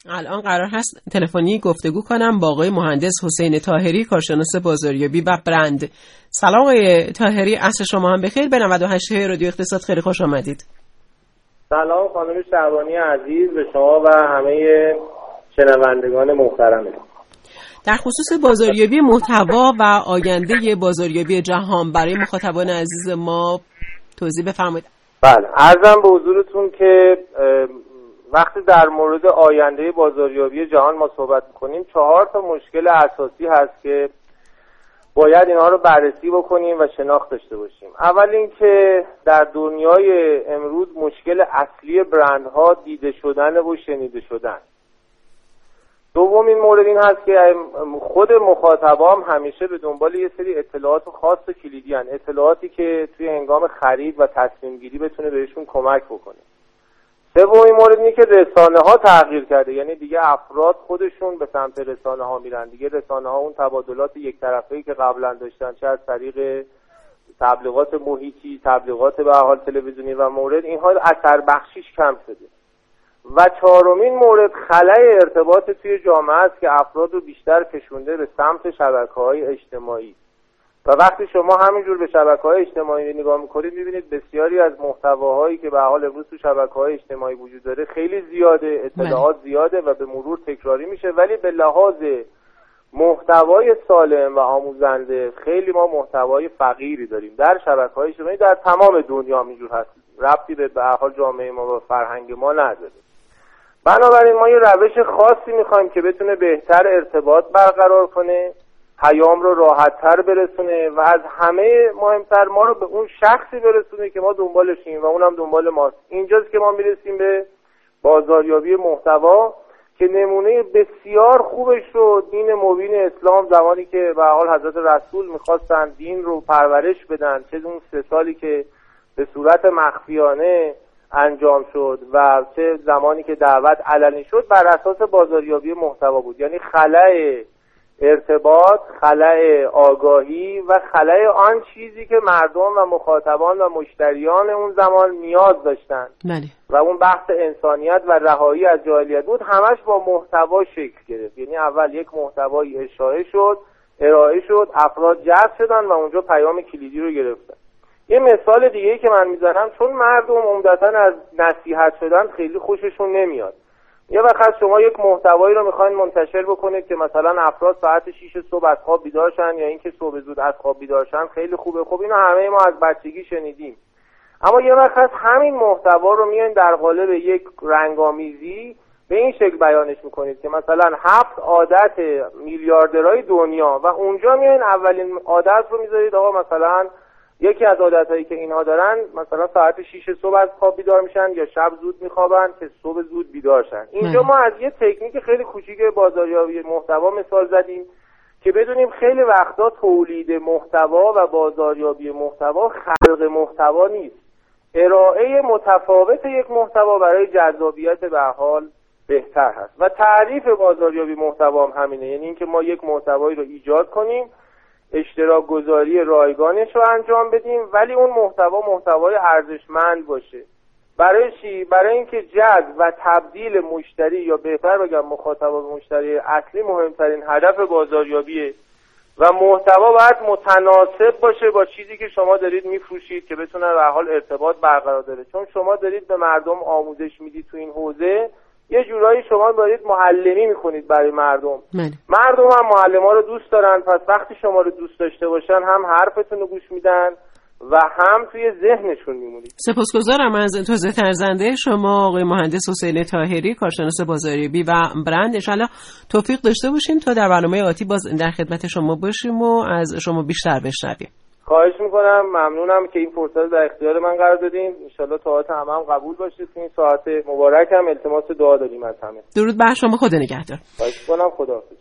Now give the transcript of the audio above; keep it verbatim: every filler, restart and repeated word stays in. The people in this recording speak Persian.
الان قرار هست تلفنی گفتگو کنم با آقای مهندس حسین طاهری، کارشناس بازاریابی و برند. سلام آقای طاهری، عصر شما هم بخیر. به نود و هشت رادیو اقتصاد خیلی خوش آمدید. سلام خانم شعبانی عزیز، به شما و همه شنوندگان محترم. در خصوص بازاریابی محتوا و آینده بازاریابی جهان برای مخاطبان عزیز ما توضیح بفرمایید. بله، عرضم به حضورتون که وقتی در مورد آینده بازاریابی جهان ما صحبت می‌کنیم، چهار تا مشکل اساسی هست که باید اینها رو بررسی بکنیم و شناخت داشته باشیم. اول اینکه در دنیای امروز مشکل اصلی برندها دیده شدن و شنیده شدن. دومین مورد این هست که خود مخاطبام همیشه به دنبال یه سری اطلاعات خاص و کلیدی هستند، اطلاعاتی که توی هنگام خرید و تصمیم گیری بتونه بهشون کمک بکنه. سومین مورد اینه که رسانه ها تغییر کرده، یعنی دیگه افراد خودشون به سمت رسانه ها میرن. دیگه رسانه ها اون تبادلات یک طرفه‌ای که قبلا داشتن، چه از طریق تبلیغات محیطی، تبلیغات به حال تلویزیونی و مورد، اینها اثر بخشیش کم شده. و چهارمین مورد خلأ ارتباط توی جامعه است که افراد رو بیشتر کشونده به سمت شبکه‌های اجتماعی. و وقتی شما همینجور به شبکه‌های اجتماعی نگاه می‌کنید، می‌بینید بسیاری از محتواهایی که به حال امروز تو شبکه‌های اجتماعی وجود داره خیلی زیاده، اطلاعات زیاده و به مرور تکراری میشه، ولی به لحاظ محتوای سالم و آموزنده خیلی ما محتوای فقیری داریم در شبکه‌های اجتماعی. در تمام دنیا همینجور هست، ربطی به به حال جامعه ما و فرهنگ ما نداره. بنابراین ما یه روش خاصی می‌خوایم که بتونه بهتر ارتباط برقرار کنه، پیام رو راحت‌تر برسونه و از همه مهمتر ما رو به اون شخصی برسونه که ما دنبالشیم و اونم دنبال ماست. اینجاست که ما میرسیم به بازاریابی محتوا که نمونه بسیار خوبش رو دین مبین اسلام زمانی که به حال حضرت رسول می‌خواستن دین رو پرورش بدن، چه اون سه سالی که به صورت مخفیانه انجام شد و چه زمانی که دعوت علنی شد، بر اساس بازاریابی محتوا بود. یعنی خلأ ارتباط، خلأ آگاهی و خلأ آن چیزی که مردم و مخاطبان و مشتریان اون زمان نیاز داشتن بله. و اون بحث انسانیت و رهایی از جاهلیت بود، همش با محتوا شکل گرفت. یعنی اول یک محتوایی اشاعه شد، ارائه شد، افراد جذب شدن و اونجا پیام کلیدی رو گرفتن. یه مثال دیگه‌ای که من میزنم، چون مردم عمدتاً از نصیحت شدن خیلی خوششون نمیاد. یه وقت شما یک محتوایی رو میخواین منتشر بکنید که مثلا افراد ساعت شش صبح از خواب بیدار شن یا اینکه صبح زود از خواب بیدار شن، خیلی خوبه، خب اینو همه ما از بچگی شنیدیم. اما یه وقت همین محتوا رو میاین در قالب یک رنگامیزی به این شکل بیانش میکنید که مثلا هفت عادت میلیاردرهای دنیا و اونجا میاین اولین عادت رو میذارید آقا مثلا یکی از عادتایی که اینها دارن مثلا ساعت شش صبح از خواب بیدار میشن یا شب زود میخوابن که صبح زود بیدار شن. اینجا ما از یه تکنیک خیلی کوچیک بازاریابی محتوا مثال زدیم که بدونیم خیلی وقتا تولید محتوا و بازاریابی محتوا خلق محتوا نیست، ارائه متفاوت یک محتوا برای جذابیت به حال بهتر هست. و تعریف بازاریابی محتوا هم همینه، یعنی اینکه ما یک محتوایی رو ایجاد کنیم، اشتراک گذاری رایگانش رو انجام بدیم، ولی اون محتوا محتوای ارزشمند باشه. برای چی؟ برای اینکه جذب و تبدیل مشتری یا بهتر بگم مخاطب به مشتری اصلی مهمترین هدف بازاریابیه و محتوا باید متناسب باشه با چیزی که شما دارید میفروشید که بتونه به حال ارتباط برقرار داره. چون شما دارید به مردم آموزش میدید تو این حوزه، یه جورایی شما دارید معلمی میکنید برای مردم. من. مردم هم معلم‌ها رو دوست دارن، پس وقتی شما رو دوست داشته باشن هم حرفتون رو گوش میدن و هم توی ذهنشون میمونید. سپاسگزارم از توضیح ارزنده شما آقای مهندس حسین طاهری، کارشناس بازاریابی و برند. ان شاءالله توفیق داشته باشیم تا در برنامه آتی باز در خدمت شما باشیم و از شما بیشتر بشنویم. خواهش میکنم، ممنونم که این فرصت در اختیار من قرار دادین. ان شاءالله طاعت همه هم قبول باشه. این ساعت مبارک هم التماس دعا داریم از همه. درود بر شما، خدا نگهدار. خواهش میکنم، خداحافظ.